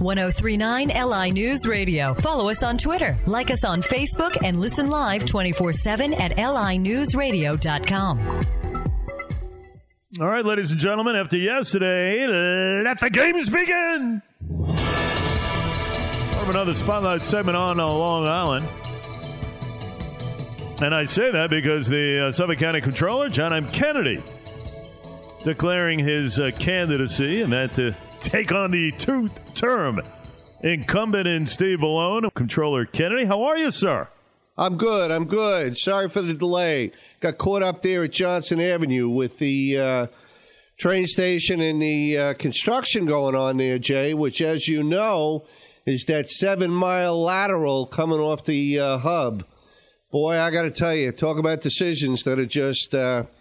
1039 LI News Radio. Follow us on Twitter, like us on Facebook, and listen live 24/7 at linewsradio.com. All right, ladies and gentlemen, after yesterday, let the games begin. Another spotlight segment on Long Island. And I say that because the Suffolk County Comptroller, John M. Kennedy, declaring his candidacy, and that to take on the two-term incumbent in Steve Bellone. Comptroller Kennedy, how are you, sir? I'm good. Sorry for the delay. Got caught up there at Johnson Avenue with the train station and the construction going on there, Jay, which, as you know, is that 7-mile lateral coming off the hub. Boy, I got to tell you, talk about decisions that are just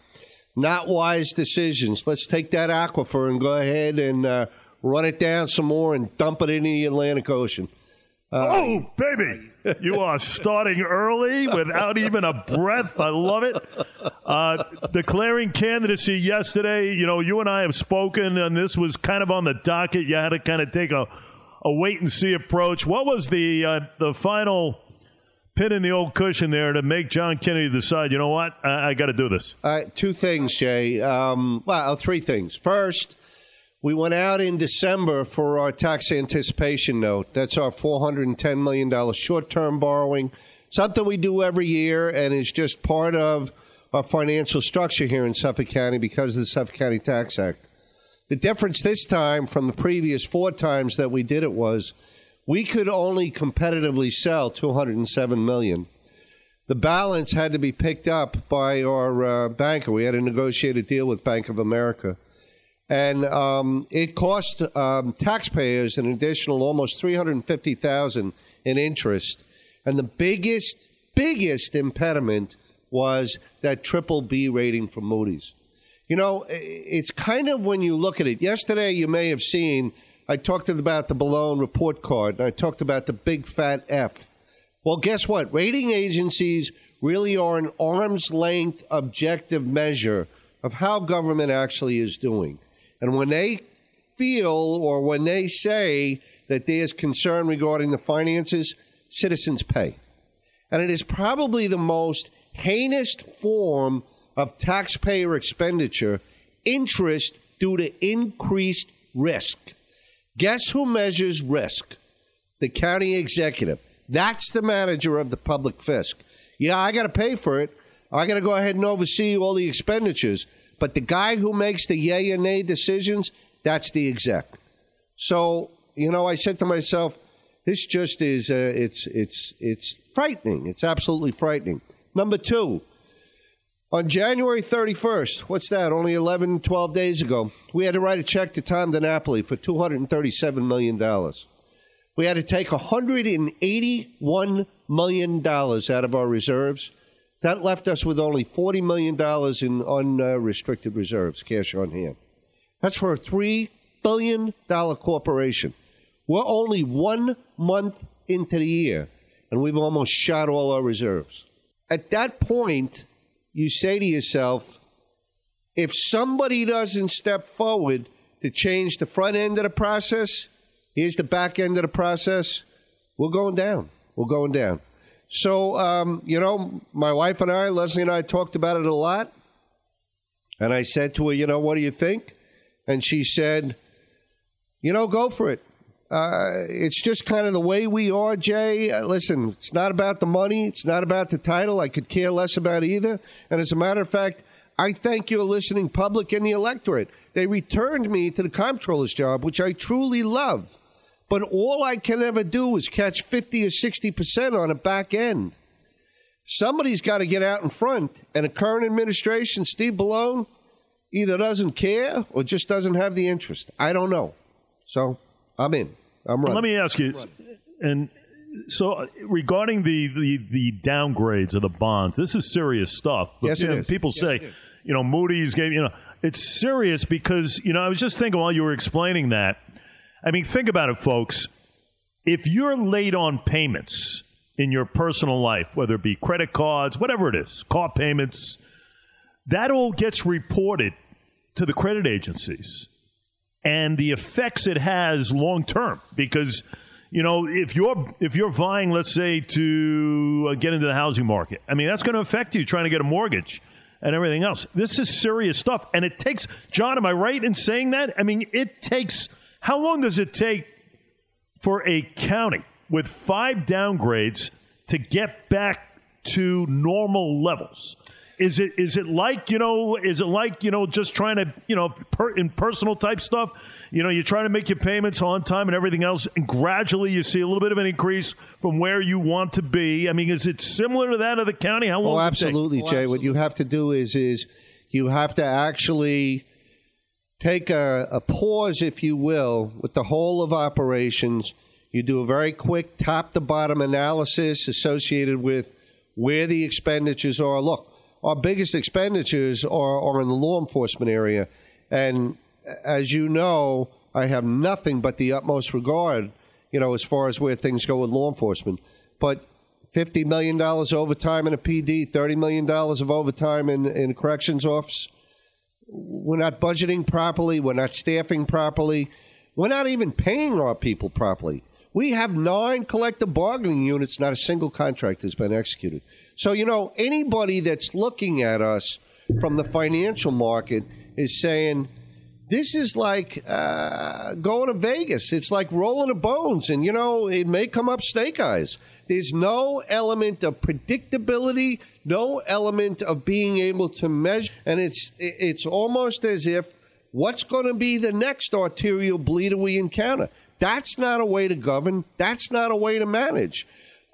not wise decisions. Let's take that aquifer and go ahead and run it down some more and dump it into the Atlantic Ocean. Oh, baby. You are starting early without even a breath. I love it. Declaring candidacy yesterday, you know, you and I have spoken, and this was kind of on the docket. You had to kind of take a wait-and-see approach. What was the final pin in the old cushion there to make John Kennedy decide, you know what, I got to do this? Two things, Jay. Three things. First, we went out in December for our tax anticipation note. That's our $410 million short-term borrowing, something we do every year and is just part of our financial structure here in Suffolk County because of the Suffolk County Tax Act. The difference this time from the previous 4 times that we did it was we could only competitively sell $207 million. The balance had to be picked up by our banker. We had a negotiated deal with Bank of America. And it cost taxpayers an additional almost $350,000 in interest. And the biggest impediment was that BBB rating from Moody's. You know, it's kind of when you look at it. Yesterday, you may have seen, I talked about the Bellone report card, and I talked about the big fat F. Well, guess what? Rating agencies really are an arm's length objective measure of how government actually is doing. And when they feel or when they say that there's concern regarding the finances, citizens pay. And it is probably the most heinous form of taxpayer expenditure, interest due to increased risk. Guess who measures risk? The county executive. That's the manager of the public fisc. Yeah, I got to pay for it. I got to go ahead and oversee all the expenditures. But the guy who makes the yay and nay decisions, that's the exec. So, you know, I said to myself, this just is, it's frightening. It's absolutely frightening. Number 2, on January 31st, what's that, only 11, 12 days ago, we had to write a check to Tom DiNapoli for $237 million. We had to take $181 million out of our reserves. That left us with only $40 million in unrestricted reserves, cash on hand. That's for a $3 billion corporation. We're only 1 month into the year, and we've almost shot all our reserves. At that point, you say to yourself, if somebody doesn't step forward to change the front end of the process, here's the back end of the process, we're going down. We're going down. So, you know, my wife and I, Leslie and I, talked about it a lot. And I said to her, you know, what do you think? And she said, you know, go for it. It's just kind of the way we are, Jay. Listen, it's not about the money. It's not about the title. I could care less about either. And as a matter of fact, I thank your listening public and the electorate. They returned me to the comptroller's job, which I truly love. But all I can ever do is catch 50 or 60% on a back end. Somebody's got to get out in front. And the current administration, Steve Bellone, either doesn't care or just doesn't have the interest. I don't know. So I'm in. I'm running. Let me ask you, and so regarding the downgrades of the bonds, this is serious stuff. Yes, it is. People say, you know, Moody's gave, you know, it's serious because, you know, I was just thinking while you were explaining that, I mean, think about it, folks. If you're late on payments in your personal life, whether it be credit cards, whatever it is, car payments, that all gets reported to the credit agencies. and the effects it has long term. Because, you know, if you're vying, let's say, to get into the housing market, I mean, that's going to affect you trying to get a mortgage and everything else. This is serious stuff. And it takes, John, am I right in saying that? I mean, it takes, how long does it take for a county with 5 downgrades to get back to normal levels? Is it like just trying to, in personal type stuff, you're trying to make your payments on time and everything else, and gradually you see a little bit of an increase from where you want to be? I mean, is it similar to that of the county? How long? Oh, absolutely, Jay. Absolutely. What you have to do is you have to actually take a pause, if you will, with the whole of operations. You do a very quick top-to-bottom analysis associated with where the expenditures are. Look, our biggest expenditures are in the law enforcement area. And as you know, I have nothing but the utmost regard, as far as where things go with law enforcement. But $50 million overtime in a PD, $30 million of overtime in a corrections office. We're not budgeting properly. We're not staffing properly. We're not even paying our people properly. We have 9 collective bargaining units. Not a single contract has been executed. So, anybody that's looking at us from the financial market is saying, this is like going to Vegas. It's like rolling the bones, and, it may come up snake eyes. There's no element of predictability, no element of being able to measure, and it's almost as if what's going to be the next arterial bleeder we encounter. That's not a way to govern. That's not a way to manage.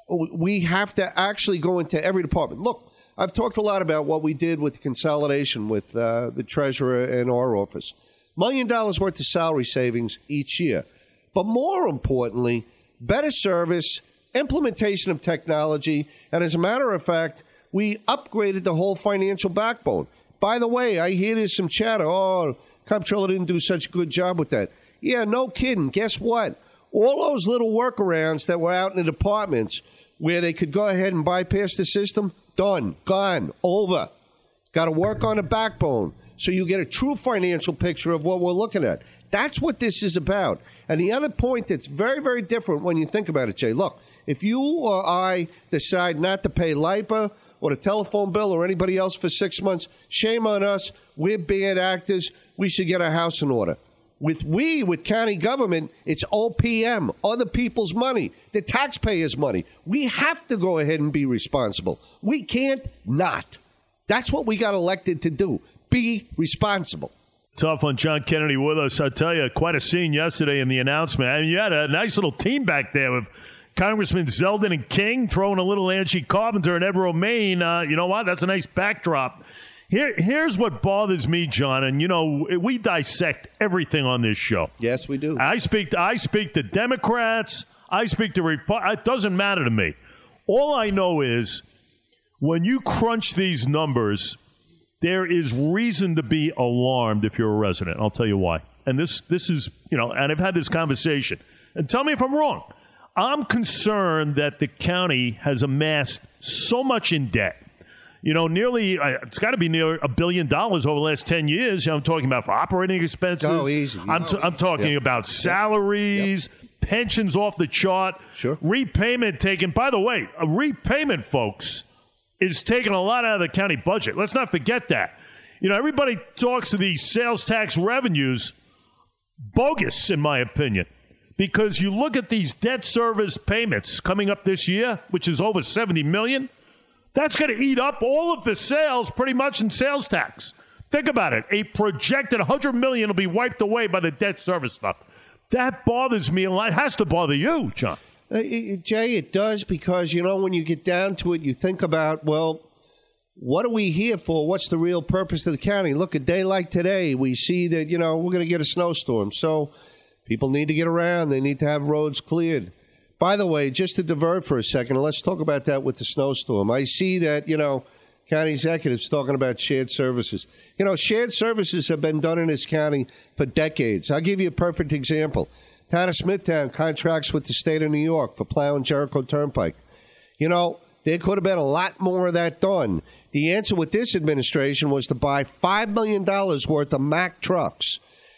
We have to actually go into every department. Look, I've talked a lot about what we did with the consolidation with the treasurer and our office. $1 million worth of salary savings each year. But more importantly, better service, implementation of technology, and as a matter of fact, we upgraded the whole financial backbone. By the way, I hear there's some chatter, Comptroller didn't do such a good job with that. Yeah, no kidding. Guess what? All those little workarounds that were out in the departments where they could go ahead and bypass the system, done, gone, over. Got to work on the backbone so you get a true financial picture of what we're looking at. That's what this is about. And the other point that's very, very different when you think about it, Jay, look, if you or I decide not to pay LIPA or the telephone bill or anybody else for 6 months, shame on us. We're bad actors. We should get our house in order. With county government, it's OPM, other people's money, the taxpayers' money. We have to go ahead and be responsible. We can't not. That's what we got elected to do, be responsible. Tough on John Kennedy with us. I tell you, quite a scene yesterday in the announcement. I mean, you had a nice little team back there with Congressman Zeldin and King throwing a little Angie Carpenter and Ed Romaine. You know what? That's a nice backdrop. Here's what bothers me, John, and we dissect everything on this show. Yes, we do. I speak to Democrats. I speak to Republicans. It doesn't matter to me. All I know is when you crunch these numbers, there is reason to be alarmed if you're a resident. I'll tell you why. And this is, and I've had this conversation. And tell me if I'm wrong. I'm concerned that the county has amassed so much in debt. It's got to be near $1 billion over the last 10 years. I'm talking about for operating expenses. Oh, easy. I'm talking about salaries, pensions off the chart, sure. Repayment taken. By the way, a repayment, folks, is taking a lot out of the county budget. Let's not forget that. Everybody talks to these sales tax revenues, bogus, in my opinion, because you look at these debt service payments coming up this year, which is over $70 million. That's going to eat up all of the sales pretty much in sales tax. Think about it. A projected $100 million will be wiped away by the debt service stuff. That bothers me a lot. It has to bother you, John. Jay, it does because, when you get down to it, you think about, well, what are we here for? What's the real purpose of the county? Look, a day like today, we see that, we're going to get a snowstorm. So people need to get around. They need to have roads cleared. By the way, just to divert for a second, let's talk about that with the snowstorm. I see that, county executives talking about shared services. Shared services have been done in this county for decades. I'll give you a perfect example. Town of Smithtown contracts with the state of New York for plowing Jericho Turnpike. There could have been a lot more of that done. The answer with this administration was to buy $5 million worth of Mack trucks.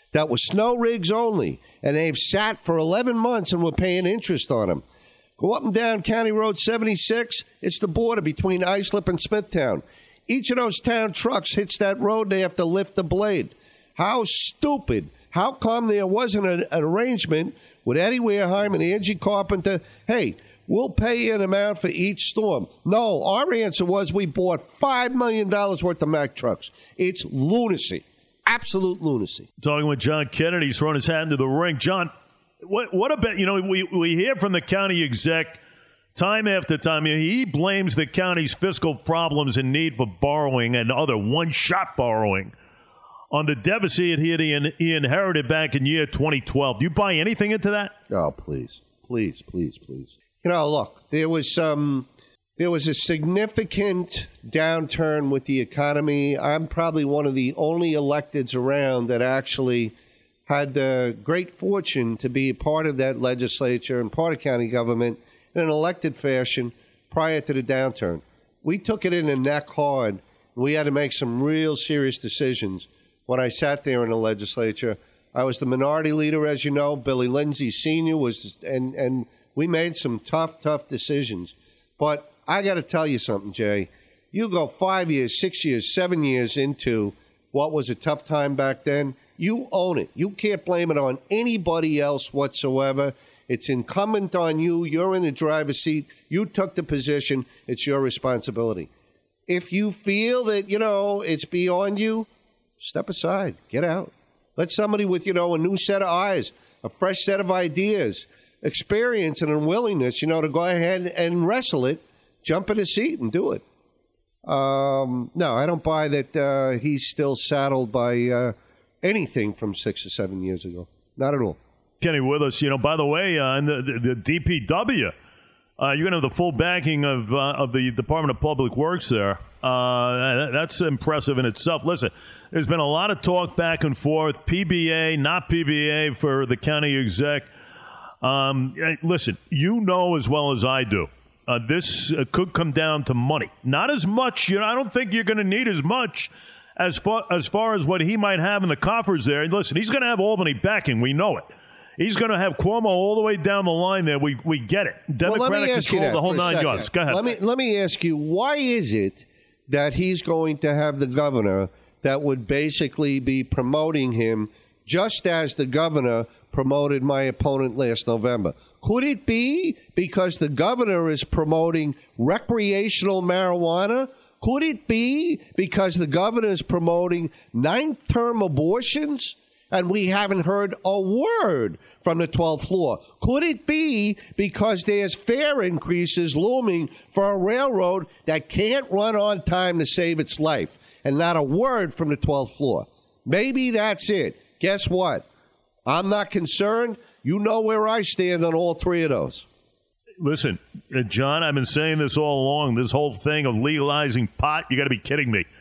that were snow rigs only, and they've sat for 11 months and we're paying interest on them. Go up and down County Road 76. It's the border between Islip and Smithtown. Each of those town trucks hits that road, they have to lift the blade. How stupid. How come there wasn't an arrangement with Eddie Wehrheim and Angie Carpenter? Hey, we'll pay you an amount for each storm. No, our answer was we bought $5 million worth of Mack trucks. It's lunacy. Absolute lunacy. Talking with John Kennedy, he's throwing his hat into the ring. John, what about, we hear from the county exec time after time. He blames the county's fiscal problems and need for borrowing and other one-shot borrowing on the deficit he inherited back in year 2012. Do you buy anything into that? Oh, please. Please, please, please. Look, there was a significant downturn with the economy. I'm probably one of the only electeds around that actually had the great fortune to be a part of that legislature and part of county government in an elected fashion prior to the downturn. We took it in the neck hard. We had to make some real serious decisions when I sat there in the legislature. I was the minority leader, as you know. Billy Lindsay Sr. was, and we made some tough decisions. But I got to tell you something, Jay. You go 5 years, 6 years, 7 years into what was a tough time back then, you own it. You can't blame it on anybody else whatsoever. It's incumbent on you. You're in the driver's seat. You took the position. It's your responsibility. If you feel that, it's beyond you, step aside. Get out. Let somebody with, a new set of eyes, a fresh set of ideas, experience and a willingness, to go ahead and wrestle it, jump in a seat and do it. No, I don't buy that he's still saddled by anything from 6 or 7 years ago. Not at all. Kenny with us. By the way, in the DPW, you're going to have the full backing of the Department of Public Works there. That's impressive in itself. Listen, there's been a lot of talk back and forth, PBA, not PBA for the county exec. Listen, as well as I do, this could come down to money. Not as much. I don't think you're going to need as much as far as what he might have in the coffers there. And listen, he's going to have Albany backing. We know it. He's going to have Cuomo all the way down the line there. We get it. Democratic control, the whole 9 yards. Go ahead. Let me ask you, why is it that he's going to have the governor that would basically be promoting him just as the governor promoted my opponent last November? Could it be because the governor is promoting recreational marijuana? Could it be because the governor is promoting ninth-term abortions? And we haven't heard a word from the 12th floor. Could it be because there's fare increases looming for a railroad that can't run on time to save its life? And not a word from the 12th floor. Maybe that's it. Guess what? I'm not concerned. You know where I stand on all three of those. Listen, John, I've been saying this all along. This whole thing of legalizing pot, you got to be kidding me.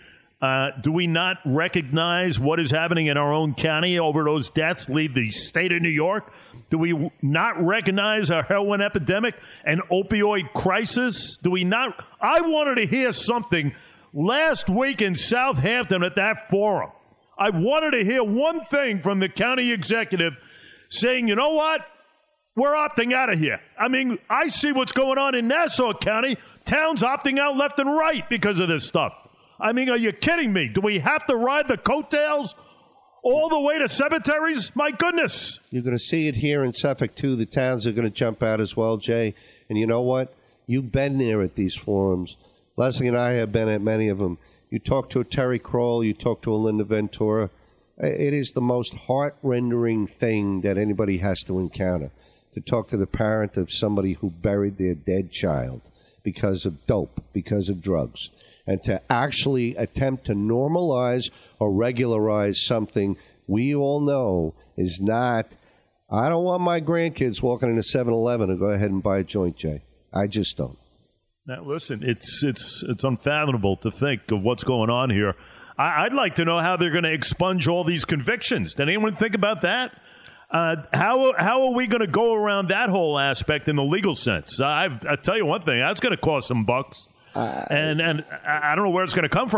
Do we not recognize what is happening in our own county? Overdose deaths leave the state of New York. Do we not recognize our heroin epidemic and opioid crisis? Do we not? I wanted to hear something last week in Southampton at that forum. I wanted to hear one thing from the county executive saying, you know what? We're opting out of here. I mean, I see what's going on in Nassau County. Towns opting out left and right because of this stuff. I mean, are you kidding me? Do we have to ride the coattails all the way to cemeteries? My goodness. You're going to see it here in Suffolk, too. The towns are going to jump out as well, Jay. And you know what? You've been there at these forums. Leslie and I have been at many of them. You talk to a Terry Kroll, you talk to a Linda Ventura. It is the most heart-rendering thing that anybody has to encounter, to talk to the parent of somebody who buried their dead child because of dope, because of drugs, and to actually attempt to normalize or regularize something we all know is not. I don't want my grandkids walking into 7-Eleven to go ahead and buy a joint, Jay. I just don't. Now, listen, it's unfathomable to think of what's going on here. I'd like to know how they're going to expunge all these convictions. Did anyone think about that? How are we going to go around that whole aspect in the legal sense? I tell you one thing, that's going to cost some bucks, and I don't know where it's going to come from.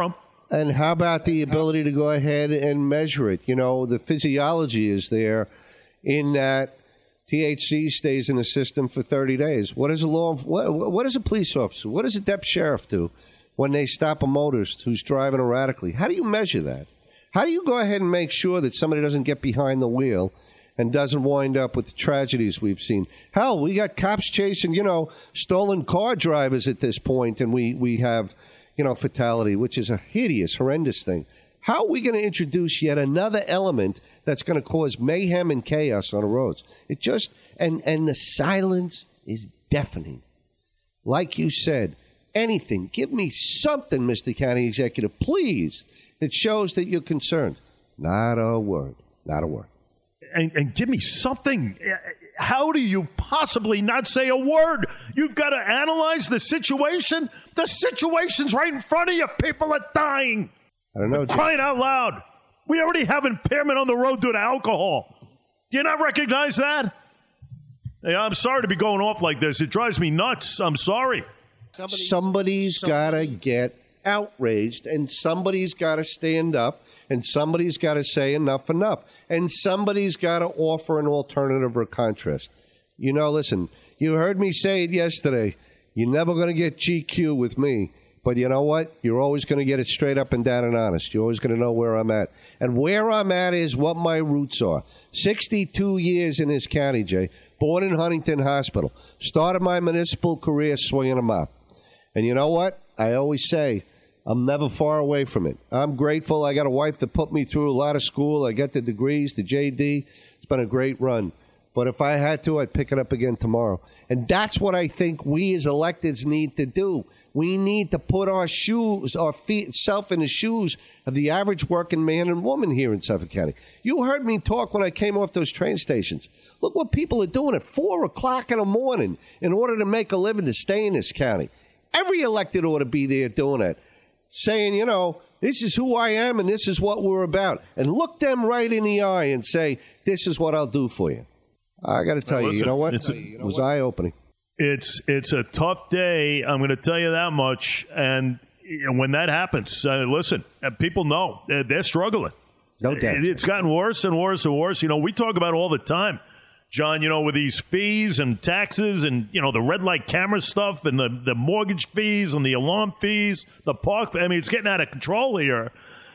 And how about the ability to go ahead and measure it? You know, the physiology is there in that THC stays in the system for 30 days. What does what does a police officer, what does a deputy sheriff do when they stop a motorist who's driving erratically? How do you measure that? How do you go ahead and make sure that somebody doesn't get behind the wheel and doesn't wind up with the tragedies we've seen? Hell, we got cops chasing, stolen car drivers at this point, and we have, fatality, which is a hideous, horrendous thing. How are we going to introduce yet another element that's going to cause mayhem and chaos on the roads? It just, and the silence is deafening. Like you said, anything, give me something, Mr. County Executive, please, that shows that you're concerned. Not a word. Not a word. And give me something. How do you possibly not say a word? You've got to analyze the situation. The situation's right in front of you. People are dying. I don't know. Crying out loud. We already have impairment on the road due to alcohol. Do you not recognize that? Hey, I'm sorry to be going off like this. It drives me nuts. I'm sorry. Somebody's got to get outraged, and somebody's got to stand up, and somebody's got to say enough, and somebody's got to offer an alternative or contrast. Listen, you heard me say it yesterday. You're never going to get GQ with me, but you know what? You're always going to get it straight up and down and honest. You're always going to know where I'm at. And where I'm at is what my roots are. 62 years in this county, Jay. Born in Huntington Hospital. Started my municipal career swinging a mop. And you know what? I always say, I'm never far away from it. I'm grateful. I got a wife that put me through a lot of school. I got the degrees, the JD. It's been a great run. But if I had to, I'd pick it up again tomorrow. And that's what I think we as electeds need to do. We need to put our self in the shoes of the average working man and woman here in Suffolk County. You heard me talk when I came off those train stations. Look what people are doing at 4 o'clock in the morning in order to make a living to stay in this county. Every elected ought to be there doing it, saying, this is who I am and this is what we're about. And look them right in the eye and say, this is what I'll do for you. I got to tell you, you know what? It was eye-opening. It's a tough day. I'm going to tell you that much. And when that happens, listen, people know they're struggling. No doubt. It's gotten worse and worse and worse. We talk about it all the time, John, with these fees and taxes and, the red light camera stuff and the mortgage fees and the alarm fees, the park. I mean, it's getting out of control here.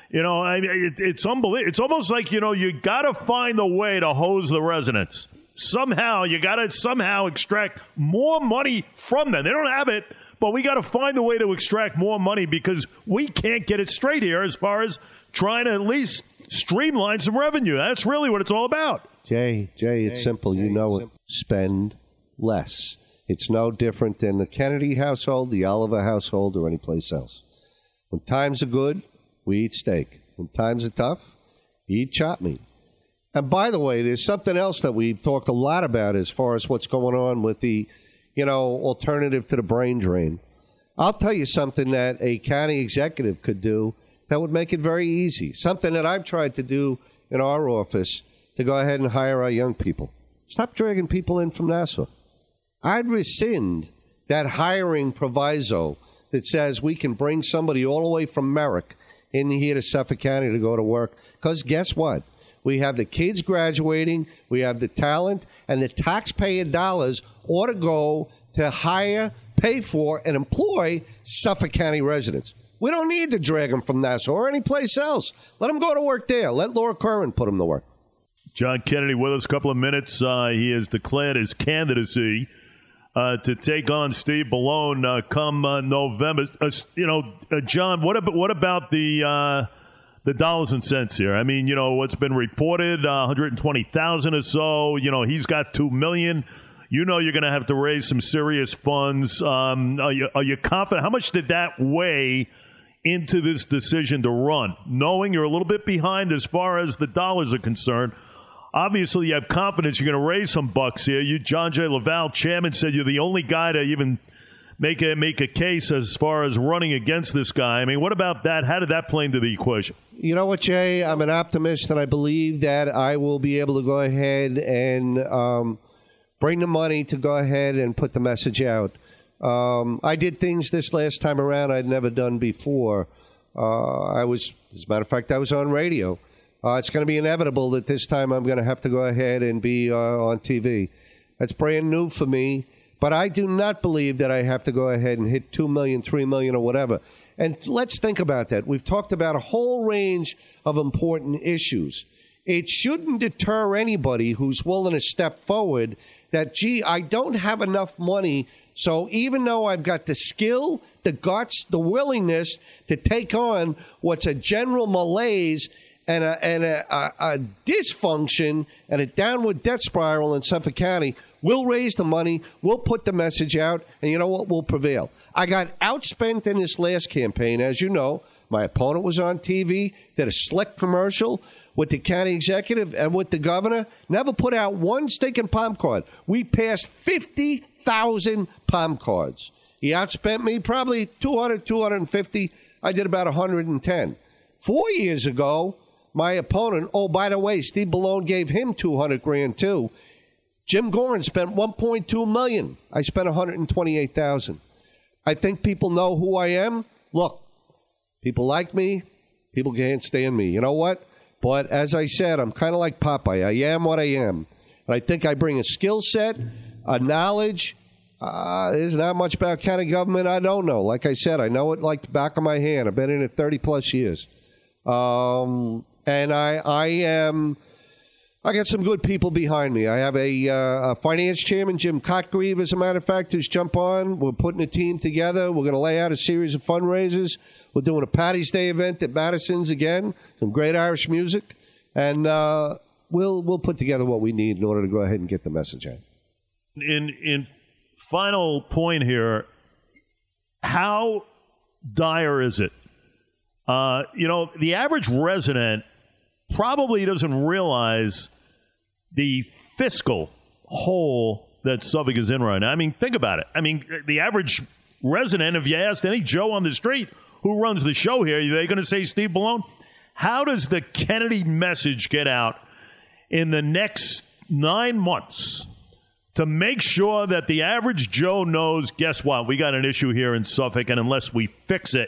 It's unbelievable. It's almost like, you got to find a way to hose the residents. Somehow, you got to extract more money from them. They don't have it, but we got to find a way to extract more money because we can't get it straight here as far as trying to at least streamline some revenue. That's really what it's all about. Jay, it's simple. You know it. Spend less. It's no different than the Kennedy household, the Oliver household, or any place else. When times are good, we eat steak. When times are tough, we eat chopped meat. And by the way, there's something else that we've talked a lot about as far as what's going on with the, alternative to the brain drain. I'll tell you something that a county executive could do that would make it very easy. Something that I've tried to do in our office to go ahead and hire our young people. Stop dragging people in from Nassau. I'd rescind that hiring proviso that says we can bring somebody all the way from Merrick in here to Suffolk County to go to work. Because guess what? We have the kids graduating, we have the talent, and the taxpayer dollars ought to go to hire, pay for, and employ Suffolk County residents. We don't need to drag them from Nassau or any place else. Let them go to work there. Let Laura Curran put them to work. John Kennedy with us a couple of minutes. He has declared his candidacy to take on Steve Bellone come November. John, what about the dollars and cents here? I mean, what's been reported, 120,000 or so. He's got $2 million. You're going to have to raise some serious funds. Are you confident? How much did that weigh into this decision to run, knowing you're a little bit behind as far as the dollars are concerned? Obviously, you have confidence you're going to raise some bucks here. John J. Laval, chairman, said you're the only guy to even make a case as far as running against this guy. I mean, what about that? How did that play into the equation? You know what, Jay? I'm an optimist, and I believe that I will be able to go ahead and bring the money to go ahead and put the message out. I did things this last time around I'd never done before. as a matter of fact, I was on radio. It's going to be inevitable that this time I'm going to have to go ahead and be on TV. That's brand new for me. But I do not believe that I have to go ahead and hit 2 million, 3 million, or whatever. And let's think about that. We've talked about a whole range of important issues. It shouldn't deter anybody who's willing to step forward that, gee, I don't have enough money, so even though I've got the skill, the guts, the willingness to take on what's a general malaise and a dysfunction and a downward debt spiral in Suffolk County, we'll raise the money, we'll put the message out, and you know what? We'll prevail. I got outspent in this last campaign, as you know. My opponent was on TV, did a slick commercial with the county executive and with the governor. Never put out one stinking palm card. We passed 50,000 palm cards. He outspent me probably 200, 250. I did about 110. 4 years ago, my opponent, oh, by the way, Steve Ballone gave him $200,000 too. Jim Gorin spent $1.2 million. I spent $128,000. I think people know who I am. Look, people like me. People can't stand me. You know what? But as I said, I'm kind of like Popeye. I am what I am. And I think I bring a skill set, a knowledge. There's not much about county government I don't know. Like I said, I know it like the back of my hand. I've been in it 30-plus years. And I got some good people behind me. I have a finance chairman, Jim Cotgreave, as a matter of fact, who's jumped on. We're putting a team together. We're going to lay out a series of fundraisers. We're doing a Paddy's Day event at Madison's again, some great Irish music. And we'll put together what we need in order to go ahead and get the message out. In final point here, how dire is it? The average resident probably doesn't realize the fiscal hole that Suffolk is in right now. I mean, think about it. I mean, the average resident, if you asked any Joe on the street who runs the show here, are they going to say Steve Ballone? How does the Kennedy message get out in the next 9 months to make sure that the average Joe knows, guess what, we got an issue here in Suffolk, and unless we fix it,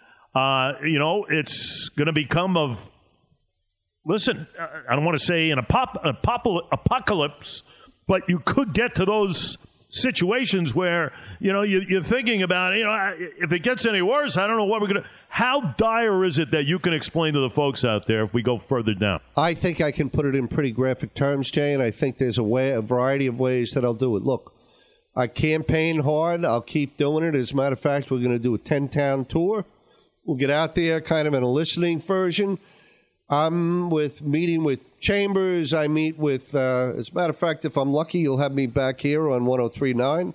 it's going to become of, listen, I don't want to say an apocalypse, but you could get to those situations where, you're thinking about, if it gets any worse, I don't know what we're going to. How dire is it that you can explain to the folks out there if we go further down? I think I can put it in pretty graphic terms, Jay, and I think there's a variety of ways that I'll do it. Look, I campaign hard. I'll keep doing it. As a matter of fact, we're going to do a 10-town tour. We'll get out there kind of in a listening version. I'm meeting with Chambers. I meet with, as a matter of fact, if I'm lucky, you'll have me back here on 103.9.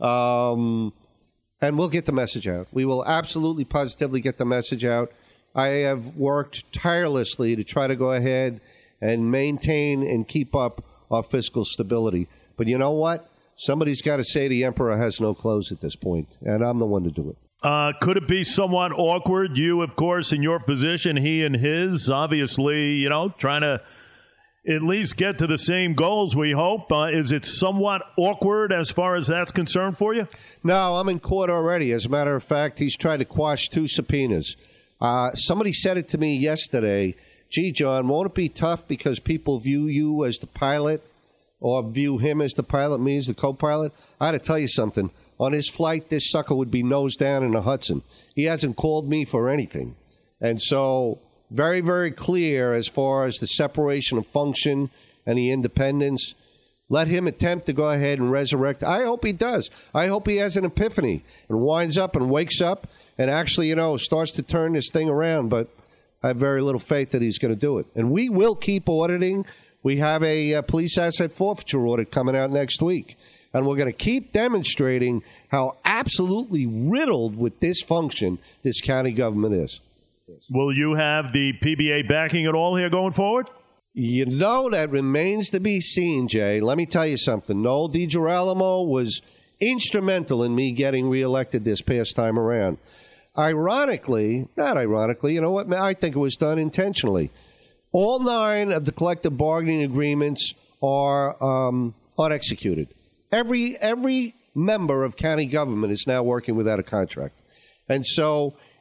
And we'll get the message out. We will absolutely, positively get the message out. I have worked tirelessly to try to go ahead and maintain and keep up our fiscal stability. But you know what? Somebody's got to say the emperor has no clothes at this point, and I'm the one to do it. Could it be somewhat awkward? You, of course, in your position, he and his, obviously, trying to at least get to the same goals, we hope. Is it somewhat awkward as far as that's concerned for you? No, I'm in court already. As a matter of fact, he's tried to quash 2 subpoenas. Somebody said it to me yesterday. Gee, John, won't it be tough because people view you as the pilot or view him as the pilot, me as the co-pilot? I had to tell you something. On his flight, this sucker would be nose down in the Hudson. He hasn't called me for anything. And so, very, very clear as far as the separation of function and the independence. Let him attempt to go ahead and resurrect. I hope he does. I hope he has an epiphany and winds up and wakes up and actually, starts to turn this thing around. But I have very little faith that he's going to do it. And we will keep auditing. We have a police asset forfeiture audit coming out next week. And we're going to keep demonstrating how absolutely riddled with dysfunction this county government is. Will you have the PBA backing it all here going forward? That remains to be seen, Jay. Let me tell you something. Noel DiGirolamo was instrumental in me getting reelected this past time around. Not ironically, you know what? I think it was done intentionally. All 9 of the collective bargaining agreements are unexecuted. Every member of county government is now working without a contract. And so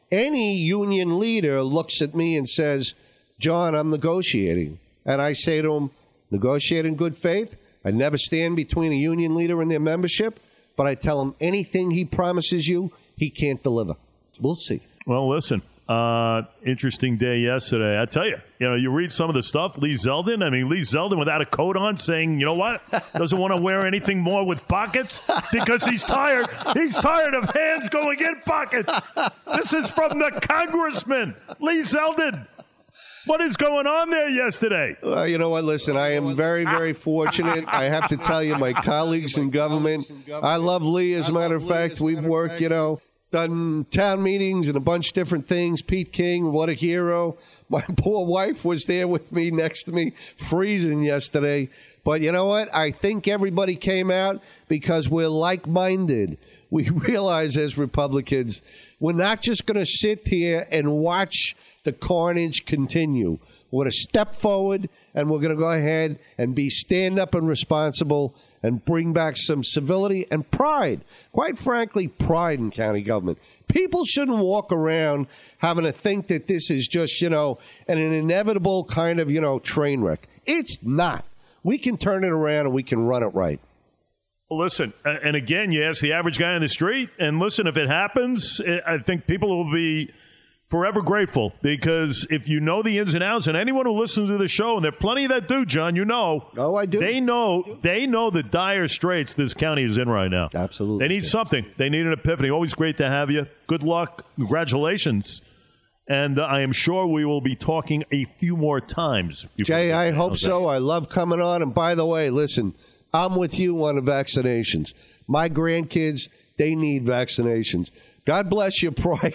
any union leader looks at me and says, John, I'm negotiating. And I say to him, negotiate in good faith. I never stand between a union leader and their membership, but I tell him anything he promises you, he can't deliver. We'll see. Well, listen, interesting day yesterday. I tell you, you read some of the stuff. Lee Zeldin, Lee Zeldin without a coat on saying, you know what, doesn't want to wear anything more with pockets because he's tired. He's tired of hands going in pockets. This is from the congressman, Lee Zeldin. What is going on there yesterday? Well, you know what? Listen, I am very, very fortunate. I have to tell you, my colleagues in government, I love Lee. As a matter of fact, we've worked, done town meetings and a bunch of different things. Pete King, what a hero. My poor wife was there with me, next to me, freezing yesterday. But you know what? I think everybody came out because we're like-minded. We realize as Republicans, we're not just going to sit here and watch the carnage continue. We're going to step forward, and we're going to go ahead and be stand-up and responsible and bring back some civility and pride. Quite frankly, pride in county government. People shouldn't walk around having to think that this is just, an inevitable kind of, train wreck. It's not. We can turn it around and we can run it right. Well, listen, and again, you ask the average guy on the street, and listen, if it happens, I think people will be forever grateful, because if you know the ins and outs, and anyone who listens to the show, and there are plenty that do, John, Oh, I do. They know the dire straits this county is in right now. Absolutely. They need something. They need an epiphany. Always great to have you. Good luck. Congratulations. And I am sure we will be talking a few more times. Jay, I hope so. I love coming on. And by the way, listen, I'm with you on the vaccinations. My grandkids, they need vaccinations. God bless you, Pryor.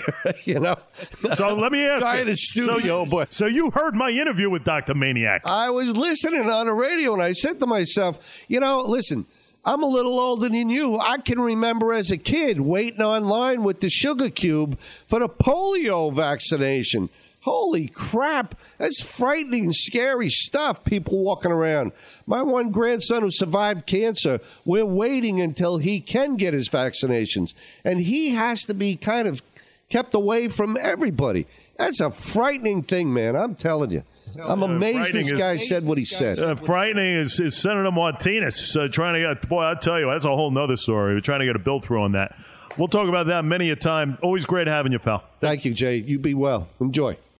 So let me ask you. In the studio, so you heard my interview with Dr. Maniac. I was listening on the radio, and I said to myself, listen, I'm a little older than you. I can remember as a kid waiting online with the sugar cube for the polio vaccination. Holy crap. That's frightening, scary stuff, people walking around. My one grandson who survived cancer, we're waiting until he can get his vaccinations. And he has to be kind of kept away from everybody. That's a frightening thing, man. I'm telling you. I'm amazed this guy said what he said. Frightening is Senator Martinez trying to get, boy, I'll tell you, that's a whole nother story. We're trying to get a bill through on that. We'll talk about that many a time. Always great having you, pal. Thank you, Jay. You be well. Enjoy.